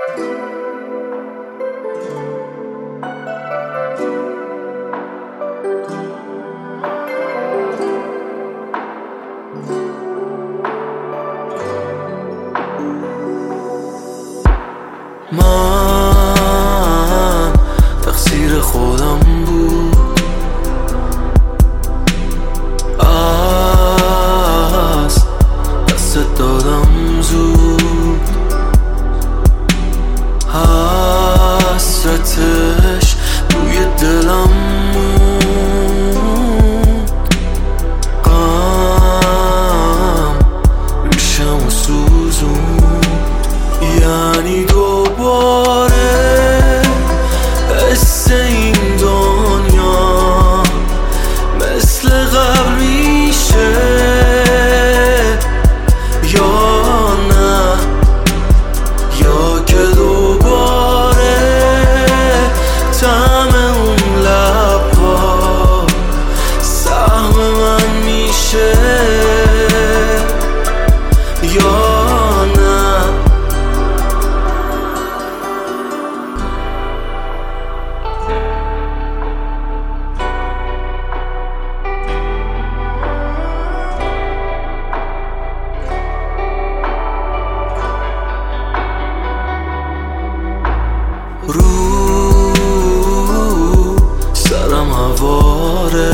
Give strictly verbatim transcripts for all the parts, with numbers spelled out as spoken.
من تقصیر خودم بود، از دست دادم زود، حسرتش روی دلم موند، غم ریشم و سوزون. یعنی دوباره حس این دنیا مثل قبل میشه یا نه، یا که دوباره طعم اون لبها سهم من میشه یا رو سرم هواره،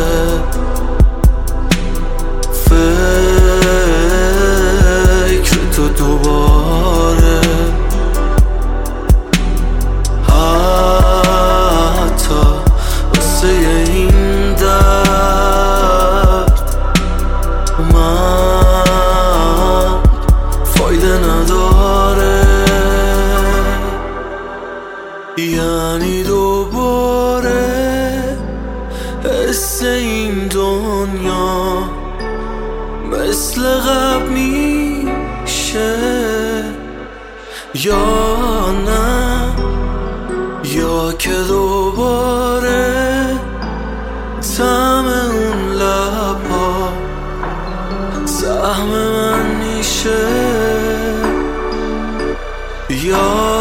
فکر تو دوباره، حتی واسه این درد من فایده نداره. یعنی دوباره حس این دنیا مثل قبل میشه یا نه، یا که دوباره طعم اون لبها سهم من میشه یا